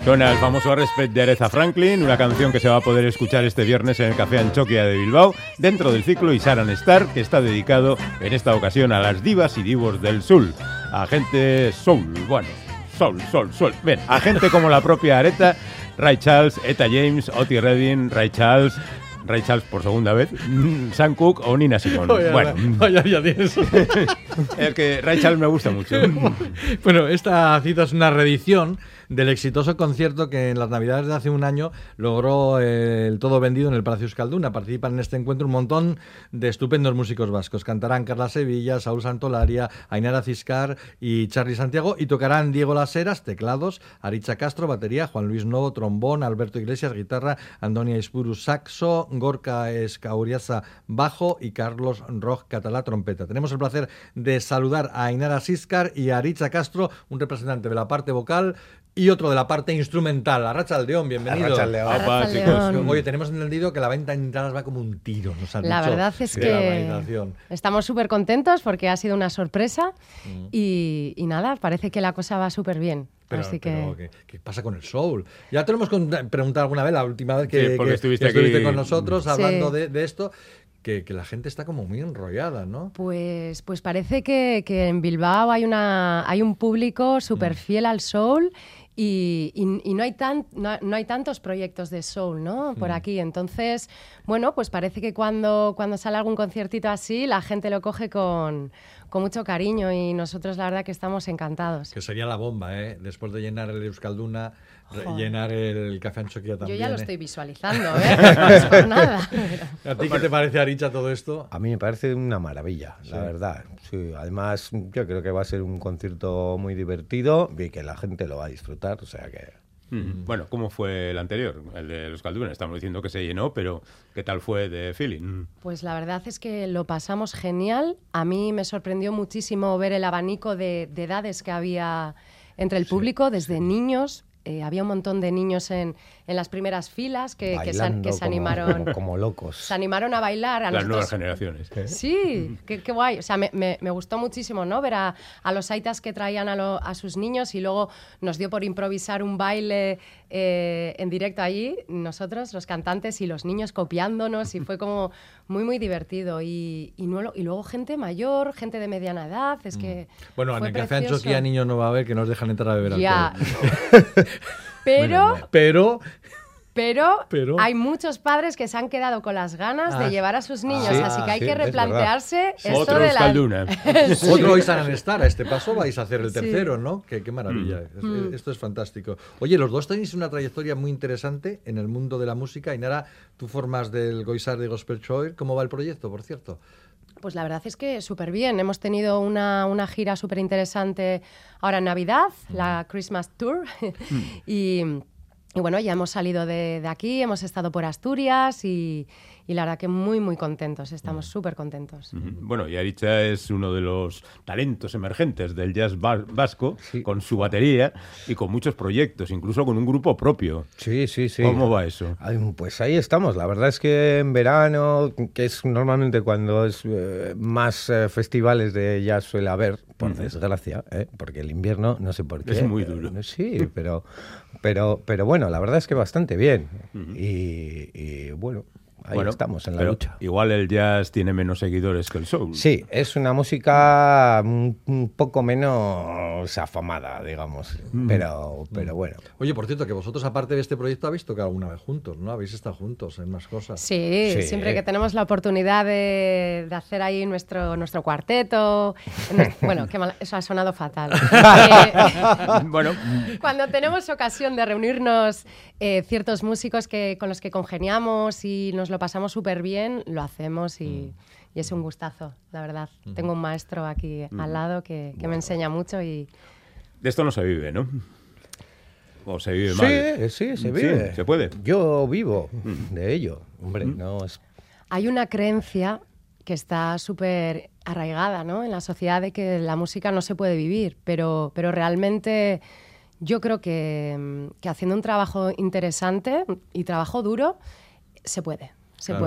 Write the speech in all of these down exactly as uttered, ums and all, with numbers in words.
Suena el famoso Respect de Aretha Franklin, una canción que se va a poder escuchar este viernes en el Café Anchoquia de Bilbao, dentro del ciclo Isaran Star, que está dedicado en esta ocasión a las divas y divos del soul, a gente soul, bueno, soul, soul, soul, ven, a gente como la propia Aretha, Ray Charles, Etta James, Otis Redding, Ray Charles... Ray Charles por segunda vez, Sam Cooke o Nina Simone. Oye, bueno, vaya, ya tienes. Es que Ray Charles me gusta mucho. Bueno, esta cita es una reedición del exitoso concierto que en las Navidades de hace un año logró el todo vendido en el Palacio Euskalduna. Participan en este encuentro un montón de estupendos músicos vascos. Cantarán Carla Sevilla, Saúl Santolaria, Ainara Ciscar y Charly Santiago, y tocarán Diego Las Heras, teclados, Aritza Castro, batería, Juan Luis Novo, trombón, Alberto Iglesias, guitarra, Antonia Ispuru, saxo, Gorka Escauriaza, bajo y Carlos Roj Catalá, trompeta. Tenemos el placer de saludar a Ainara Ciscar y a Aritza Castro, un representante de la parte vocal y otro de la parte instrumental. Arratsaldeón, bienvenido. Arratsaldeón. Arratsaldeón. Oye, tenemos entendido que la venta de entradas va como un tiro. Nos han la dicho verdad es de que la organización. Estamos súper contentos porque ha sido una sorpresa mm. y, y nada, parece que la cosa va súper bien. Pero, Así pero que... ¿qué, ¿qué pasa con el soul? Ya te lo hemos preguntado alguna vez, la última vez que, sí, porque que, estuviste, que estuviste aquí... con nosotros hablando sí. de, de esto. Que, que la gente está como muy enrollada, ¿no? Pues, pues parece que, que en Bilbao hay, una, hay un público súper fiel al soul y, y, y no, hay tan, no, no hay tantos proyectos de soul, ¿no? Por aquí. Entonces, bueno, pues parece que cuando, cuando sale algún conciertito así, la gente lo coge con, con mucho cariño y nosotros la verdad que estamos encantados. Que sería la bomba, ¿eh? Después de llenar el Euskalduna, Joder. llenar el Café Anchoquia también. Yo ya lo ¿eh? estoy visualizando, ¿eh? No es por nada. ¿A ti qué te parece, Aritza, todo esto? A mí me parece una maravilla, sí. la verdad. Sí, además, yo creo que va a ser un concierto muy divertido y que la gente lo va a disfrutar, o sea que... Mm. Bueno, ¿cómo fue el anterior? El de los Caldunas. Estamos diciendo que se llenó, pero ¿qué tal fue de feeling? Pues la verdad es que lo pasamos genial. A mí me sorprendió muchísimo ver el abanico de, de edades que había entre el público, sí, desde sí. niños. Eh, había un montón de niños en, en las primeras filas que, que, se, que se animaron como, como locos. Se animaron a bailar. A las nosotros. Nuevas generaciones. ¿Eh? Sí, qué, qué guay. O sea, me, me, me gustó muchísimo, ¿no? Ver a, a los aitas que traían a, lo, a sus niños y luego nos dio por improvisar un baile eh, en directo allí, nosotros, los cantantes y los niños copiándonos, y fue como muy, muy divertido. Y, y, no, y luego gente mayor, gente de mediana edad, es que Bueno, fue en el Café precioso. Anchoquia niños no va a haber, que nos dejan entrar a beber ya. alcohol. Pero... Bueno, pero... Pero, Pero hay muchos padres que se han quedado con las ganas ah, de llevar a sus niños, sí, así que hay sí, que replantearse sí. esto Otro de la... sí. Otro Isaran Star, a este paso vais a hacer el tercero, sí. ¿no? Qué, qué maravilla, mm. esto es fantástico. Oye, los dos tenéis una trayectoria muy interesante en el mundo de la música. Ainara, tú formas del Goizar de Gospel Choir. ¿Cómo va el proyecto, por cierto? Pues la verdad es que súper bien. Hemos tenido una, una gira súper interesante ahora en Navidad, mm. la Christmas Tour, mm. y... Y bueno, ya hemos salido de, de aquí, hemos estado por Asturias y, y la verdad que muy, muy contentos, estamos súper contentos. Uh-huh. Bueno, y Aritza es uno de los talentos emergentes del jazz vasco, sí. con su batería y con muchos proyectos, incluso con un grupo propio. Sí, sí, sí. ¿Cómo va eso? Pues ahí estamos. La verdad es que en verano, que es normalmente cuando es eh, más eh, festivales de jazz suele haber, por uh-huh. desgracia, ¿eh? Porque el invierno, no sé por qué. Es muy duro. Eh, sí, pero, pero, pero bueno, la verdad es que bastante bien. Uh-huh. Y, y bueno... Ahí bueno, estamos en la lucha. Igual el jazz tiene menos seguidores que el soul. Sí, es una música un, un poco menos afamada, digamos. Mm. Pero, pero bueno. Oye, por cierto, que vosotros, aparte de este proyecto, habéis tocado alguna vez juntos, ¿no? Habéis estado juntos en más cosas. Sí, sí. Siempre que tenemos la oportunidad de, de hacer ahí nuestro, nuestro cuarteto. Nuestro, bueno, qué mal, eso ha sonado fatal. eh, bueno. Cuando tenemos ocasión de reunirnos eh, ciertos músicos que, con los que congeniamos y nos lo pasamos súper bien, lo hacemos y, mm. y es un gustazo, la verdad. Mm. Tengo un maestro aquí mm. al lado que, que bueno. me enseña mucho y... De esto no se vive, ¿no? ¿O se vive sí, mal? Sí, se vive. Sí, se puede. Yo vivo mm. de ello. Hombre, mm. no es... Hay una creencia que está súper arraigada, ¿no?, en la sociedad de que la música no se puede vivir, pero, pero realmente yo creo que, que haciendo un trabajo interesante y trabajo duro, se puede. Se claro. puede.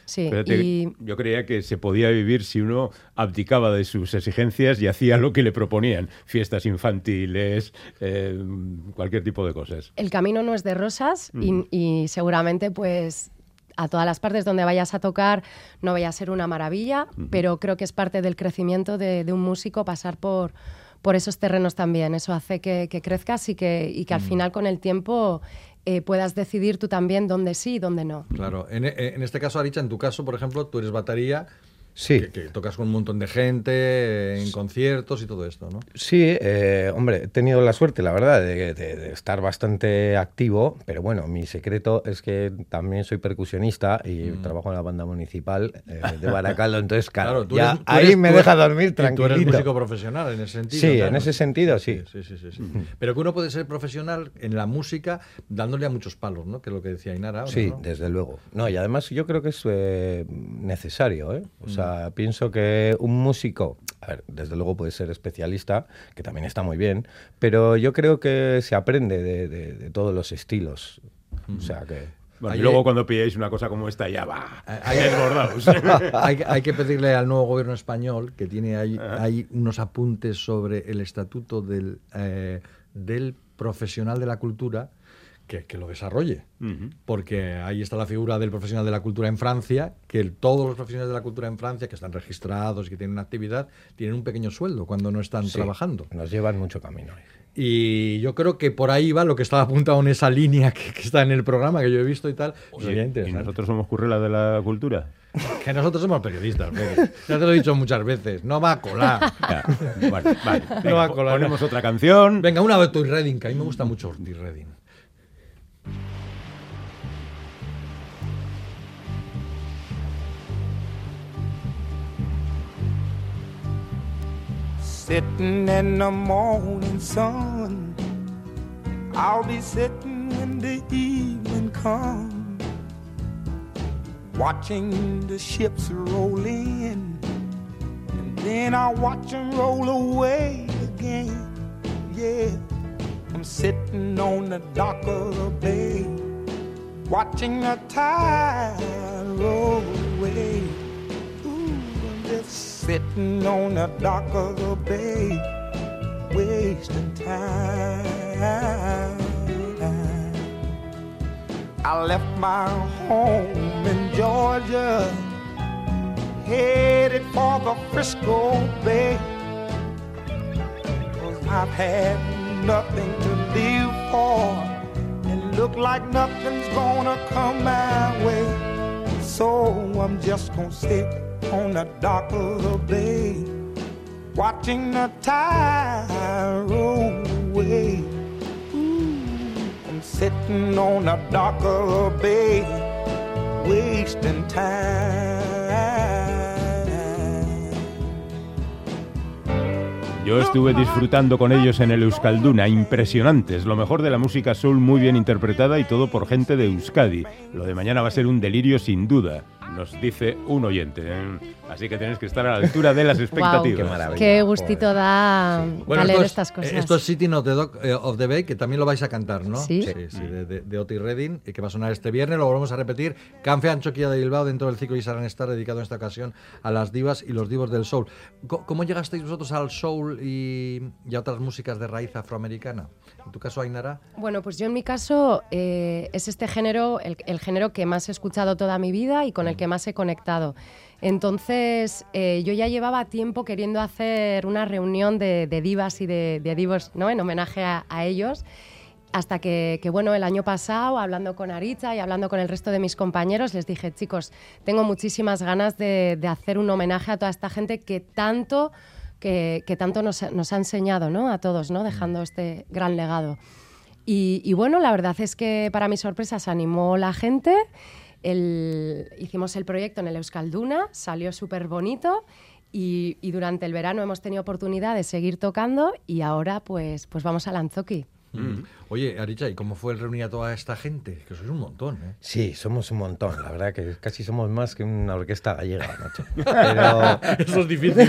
Sí, Fíjate, y... yo creía que se podía vivir si uno abdicaba de sus exigencias y hacía lo que le proponían. Fiestas infantiles, eh, cualquier tipo de cosas. El camino no es de rosas mm. y, y seguramente pues a todas las partes donde vayas a tocar no vaya a ser una maravilla, mm. pero creo que es parte del crecimiento de, de un músico pasar por, por esos terrenos también. Eso hace que, que crezcas y que, y que al mm. final con el tiempo... Eh, puedas decidir tú también dónde sí y dónde no. Claro. En, en este caso, Aritza, en tu caso, por ejemplo, tú eres batería, sí. que, que tocas con un montón de gente, en conciertos y todo esto, ¿no? Sí, eh, hombre, he tenido la suerte, la verdad, de, de, de estar bastante activo, pero bueno, mi secreto es que también soy percusionista y mm. trabajo en la banda municipal eh, de Baracaldo, entonces, claro, claro ya eres, ahí eres, me deja dormir tranquilito. Tú eres músico profesional en ese sentido. Sí, claro. en ese sentido, sí. Sí, sí, sí, sí. Mm. Pero que uno puede ser profesional en la música dándole a muchos palos, ¿no? Que es lo que decía Ainara ahora, sí, ¿no? desde luego. No, y además yo creo que es eh, necesario, ¿eh? O sea, mm. pienso que un músico, a ver, desde luego puede ser especialista, que también está muy bien, pero yo creo que se aprende de, de, de todos los estilos. Mm. O sea que... Bueno, y luego cuando pilláis una cosa como esta ya va, hay, desbordados. hay, hay que pedirle al nuevo gobierno español, que tiene ahí, hay unos apuntes sobre el estatuto del, eh, del profesional de la cultura, Que, que lo desarrolle, uh-huh. porque ahí está la figura del profesional de la cultura en Francia, que el, todos los profesionales de la cultura en Francia que están registrados y que tienen una actividad, tienen un pequeño sueldo cuando no están sí, trabajando. Nos llevan mucho camino. Y yo creo que por ahí va lo que estaba apuntado en esa línea que, que está en el programa, que yo he visto y tal. Oye, ¿y nosotros somos currela de la cultura? Que nosotros somos periodistas, Fede. Ya te lo he dicho muchas veces. No va a colar. Ya, bueno, vale. Venga, no va a colar. Ponemos otra canción. Venga, una de Otis Redding, que a mí me gusta mucho Otis Redding. Sitting in the morning sun, I'll be sitting when the evening comes, watching the ships roll in, and then I'll watch them roll away again. Yeah, I'm sitting on the dock of the bay, watching the tide roll away. Ooh, I'm just sitting on the dock of the bay, wasting time. I left my home in Georgia, headed for the Frisco Bay, 'cause I've had nothing to live for, and look like nothing's gonna come my way. So I'm just gonna sit on the dock of the bay, watching the tide roll away. Ooh, I'm sitting on the dock of the bay, wasting time. Yo estuve disfrutando con ellos en el Euskalduna, impresionantes, lo mejor de la música soul muy bien interpretada y todo por gente de Euskadi. Lo de mañana va a ser un delirio sin duda, nos dice un oyente. Así que tenéis que estar a la altura de las expectativas. Wow, qué maravilla. Qué gustito da sí. bueno, leer es, estas cosas. Esto es Sitting of the Dock of the Bay, que también lo vais a cantar, ¿no? Sí. Sí, sí, de, de, de Otis Redding, que va a sonar este viernes. Lo volvemos a repetir. Canfe Antxokia de Bilbao dentro del ciclo Isaran Star, dedicado en esta ocasión a las divas y los divos del soul. ¿Cómo llegasteis vosotros al soul y, y a otras músicas de raíz afroamericana? En tu caso, Ainara. Bueno, pues yo en mi caso eh, es este género, el, el género que más he escuchado toda mi vida y con el que más he conectado. Entonces, eh, yo ya llevaba tiempo queriendo hacer una reunión de, de divas y de, de divos, ¿no?, en homenaje a, a ellos, hasta que, que, bueno, el año pasado, hablando con Aritza y hablando con el resto de mis compañeros, les dije, chicos, tengo muchísimas ganas de, de hacer un homenaje a toda esta gente que tanto, que, que tanto nos, nos ha enseñado, ¿no?, a todos, ¿no?, dejando este gran legado. Y, y bueno, la verdad es que para mi sorpresa se animó la gente. El, hicimos el proyecto en el Euskalduna, salió súper bonito y, y durante el verano hemos tenido oportunidad de seguir tocando y ahora pues, pues vamos al Antzoki. Mm. Oye, Aritza, ¿y cómo fue el reunir a toda esta gente? Que sois un montón, ¿eh? Sí, somos un montón. La verdad que casi somos más que una orquesta gallega, macho. Pero, Eso es difícil.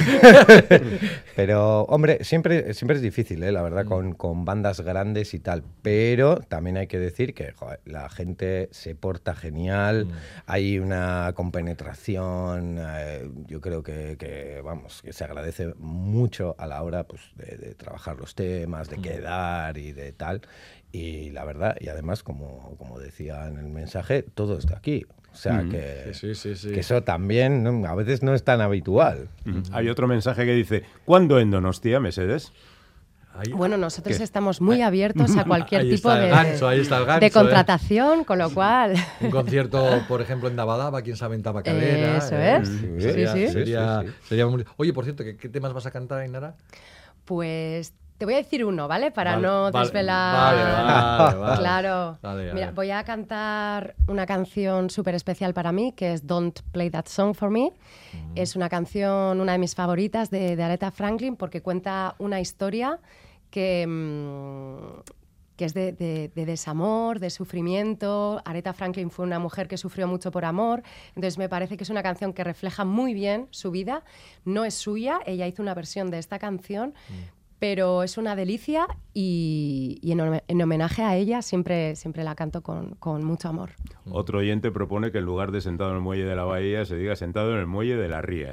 pero hombre, siempre, siempre es difícil, ¿eh? La verdad, mm. con, con bandas grandes y tal. Pero también hay que decir que joder, la gente se porta genial, mm. hay una compenetración, eh, yo creo que, que, vamos, que se agradece mucho a la hora pues, de, de trabajar los temas, de mm. quedar y de tal. Y la verdad, y además, como, como decía en el mensaje, todo está aquí. O sea, mm. que, sí, sí, sí. que eso también ¿no? a veces no es tan habitual. Mm. Hay otro mensaje que dice, ¿cuándo en Donostia, Mercedes? Ahí, bueno, nosotros ¿qué? estamos muy abiertos a cualquier ahí tipo de, gancho, ahí está el gancho, de contratación, eh. con lo cual... Un concierto, por ejemplo, en Dabadaba, quién sabe, en Tabacalera. Eso eh. es. Sí, sería, sí, sí. Sería, sí, sí. sería muy... Oye, por cierto, ¿qué, ¿qué temas vas a cantar, Ainara? Pues... Te voy a decir uno, ¿vale? Para vale, no vale, desvelar... Vale, vale, vale. Claro. Vale, Mira, voy a cantar una canción súper especial para mí, que es Don't Play That Song For Me. Mm. Es una canción, una de mis favoritas de, de Aretha Franklin, porque cuenta una historia que, mmm, que es de, de, de desamor, de sufrimiento. Aretha Franklin fue una mujer que sufrió mucho por amor, entonces me parece que es una canción que refleja muy bien su vida. No es suya, ella hizo una versión de esta canción, mm. pero es una delicia y, y en, en homenaje a ella siempre, siempre la canto con, con mucho amor. Otro oyente propone que en lugar de sentado en el muelle de la bahía se diga sentado en el muelle de la ría.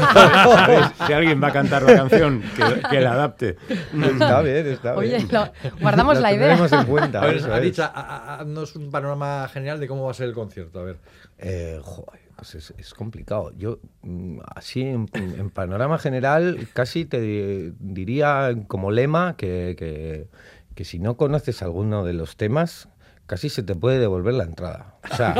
Si alguien va a cantar la canción, que, que la adapte. Está bien, está Oye, bien. Lo, guardamos lo la idea. Lo tenemos en cuenta. A ver, eso Aritza, haznos un panorama general de cómo va a ser el concierto. A ver. Eh, joder. Pues es, es complicado. Yo, así, en, en panorama general, casi te diría como lema que, que, que si no conoces alguno de los temas, casi se te puede devolver la entrada. O sea,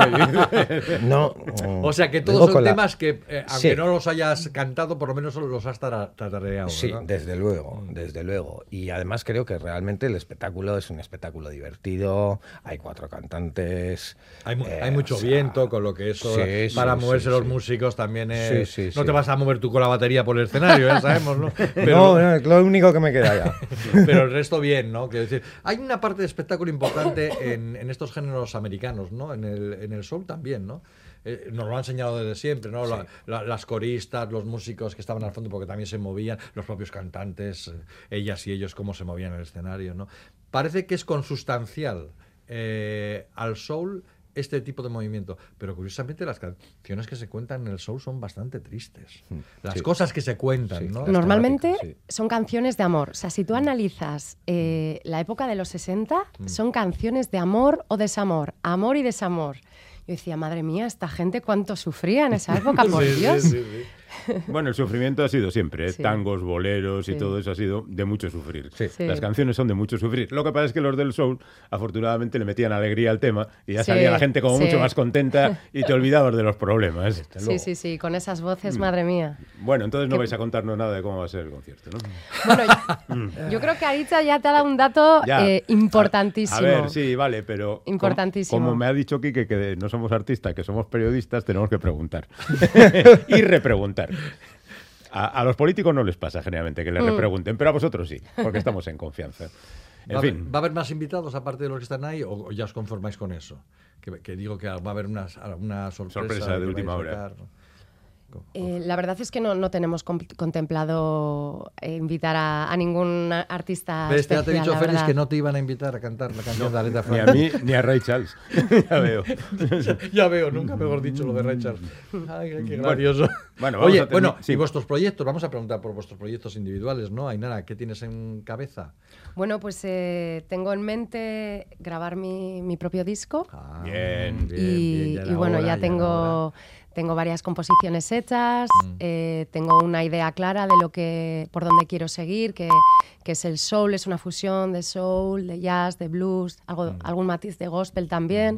no, o sea que todos son temas la... que, eh, aunque sí. no los hayas cantado, por lo menos los has tarareado. Sí, ¿verdad? desde luego, desde luego. Y además creo que realmente el espectáculo es un espectáculo divertido, hay cuatro cantantes... Hay, mu eh, hay mucho o sea, viento, con lo que eso, sí, para sí, moverse sí, los sí. músicos también es... Sí, sí, no sí. te vas a mover tú con la batería por el escenario, ya sabemos, ¿no? Pero, no, no, es lo único que me queda ya. Pero el resto bien, ¿no? Quiero decir, hay una parte de espectáculo importante en, en estos géneros americanos, ¿no? En el, en el soul también, ¿no? Eh, nos lo han enseñado desde siempre, ¿no? Sí. La, la, las coristas, los músicos que estaban al fondo porque también se movían, los propios cantantes, eh, ellas y ellos cómo se movían en el escenario, ¿no? Parece que es consustancial eh, al soul este tipo de movimiento, pero curiosamente las canciones que se cuentan en el soul son bastante tristes. Las sí. cosas que se cuentan, sí, ¿no? Normalmente sí. son canciones de amor. O sea, si tú analizas eh, la época de los sesenta, mm. son canciones de amor o desamor, amor y desamor. Yo decía, madre mía, esta gente cuánto sufría en esa época, por sí, Dios. Sí, sí, sí. Bueno, el sufrimiento ha sido siempre, ¿eh? Sí. Tangos, boleros y sí. todo eso ha sido de mucho sufrir. Sí. Sí. Las canciones son de mucho sufrir. Lo que pasa es que los del soul, afortunadamente, le metían alegría al tema y ya sí. salía la gente como sí. mucho más contenta y te olvidabas de los problemas. Sí, sí, sí, con esas voces, madre mía. Bueno, entonces no ¿Qué? vais a contarnos nada de cómo va a ser el concierto, ¿no? Bueno, yo, yo creo que Aritza ya te ha dado un dato eh, importantísimo. A, a ver, sí, vale, pero importantísimo. Como, como me ha dicho Quique que no somos artistas, que somos periodistas, tenemos que preguntar y repreguntar. A, a los políticos no les pasa generalmente que les mm. repregunten, pero a vosotros sí, porque estamos en confianza. En ¿Va, fin. ¿Va a haber más invitados aparte de los que están ahí o, o ya os conformáis con eso? Que, que digo que va a haber una, una sorpresa, sorpresa de última hora. Sacar, ¿no? Eh, la verdad es que no, no tenemos contemplado eh, invitar a, a ningún artista ¿Ves? especial, Te ha dicho la Félix verdad. que no te iban a invitar a cantar la canción no, de Aretha Ni Franklin. a mí ni a Ray Charles. Ya veo. Ya veo, nunca mejor dicho lo de Ray Charles. Ay, qué bueno, gracioso. Bueno, Oye, termi- bueno, sí. y vuestros proyectos, vamos a preguntar por vuestros proyectos individuales, ¿no? Ainara, ¿qué tienes en cabeza? Bueno, pues eh, tengo en mente grabar mi, mi propio disco. Ah, bien, bien, y, bien, ya y bueno, hora, ya tengo... Tengo varias composiciones hechas, mm. eh, tengo una idea clara de lo que, por dónde quiero seguir, que, que es el soul, es una fusión de soul, de jazz, de blues, algo, mm. algún matiz de gospel también. Mm.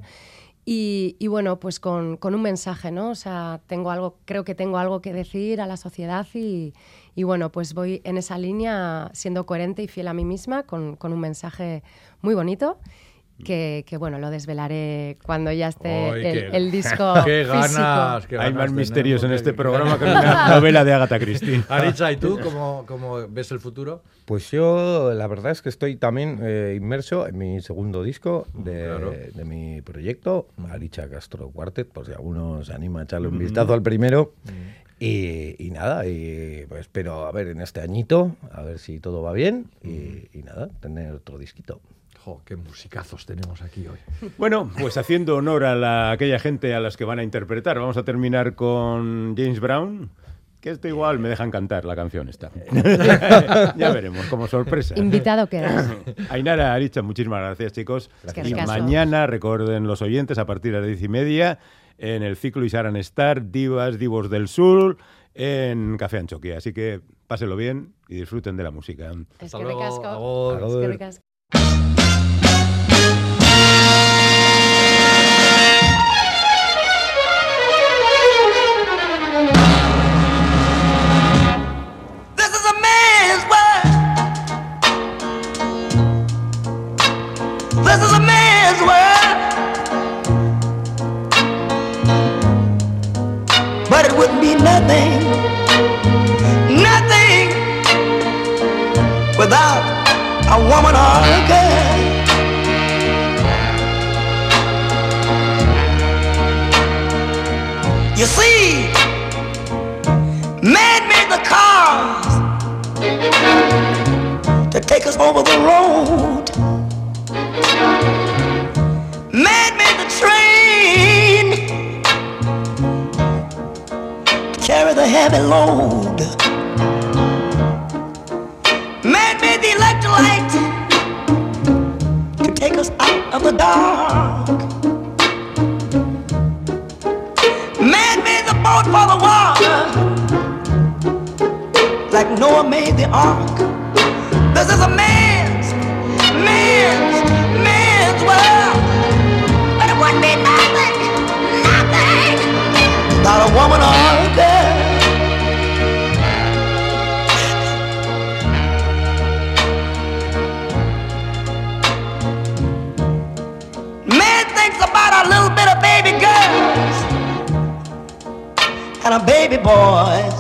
Y, y bueno, pues con, con un mensaje, ¿no? O sea, tengo algo, creo que tengo algo que decir a la sociedad y, y bueno, pues voy en esa línea siendo coherente y fiel a mí misma con, con un mensaje muy bonito. que, que bueno, lo desvelaré cuando ya esté Ay, el, qué- el disco ¡Qué físico. ganas! qué Hay ganas más misterios en tenemos este de- programa que en una novela de Agatha Christie. Aritza, ¿y tú cómo, cómo ves el futuro? Pues yo, la verdad es que estoy también eh, inmerso en mi segundo disco de, Claro. de mi proyecto, Aritza Castro Quartet, por si alguno se anima a echarle un vistazo al primero. Y, y nada, y pues espero a ver en este añito, a ver si todo va bien y, y nada, tener otro disquito. Jo, qué musicazos tenemos aquí hoy. Bueno, pues haciendo honor a la, aquella gente a las que van a interpretar, vamos a terminar con James Brown, que esto igual me dejan cantar la canción esta. Ya veremos, como sorpresa. Invitado quedas. Ainara, Aritza, muchísimas gracias, chicos. Gracias. Y Es que ricasco. mañana, recuerden los oyentes, a partir de las diez y media, en el ciclo Isaran Star, Divas, Divos del Sur, en Café Anchoquia. Así que pásenlo bien y disfruten de la música. Es Hasta que luego, ricasco. agur. Es que ricasco. This is a man's world. This is a man's world. But it wouldn't be nothing, nothing without a woman or a girl. You see, man made the cars to take us over the road. Man made the train to carry the heavy load. Man made the electric light to take us out of the dark. Man made the boat for the water, like Noah made the ark. This is a man's, man's, man's world. But it wouldn't be nothing, nothing without a woman or a girl. Man thinks about a little bit of baby girls and a baby boys.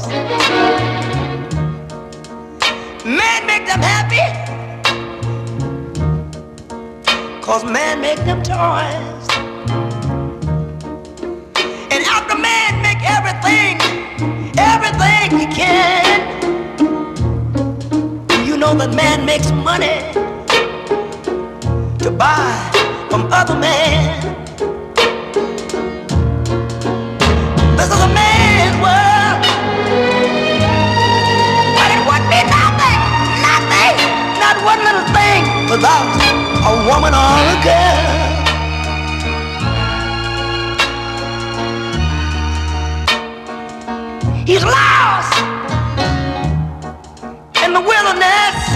Man make them happy, cause man make them toys. And after man make everything, everything he can, you know that man makes money to buy from other men. This is a man's world, but it would be nothing, nothing, not one little thing without a woman or a girl. He's lost in the wilderness,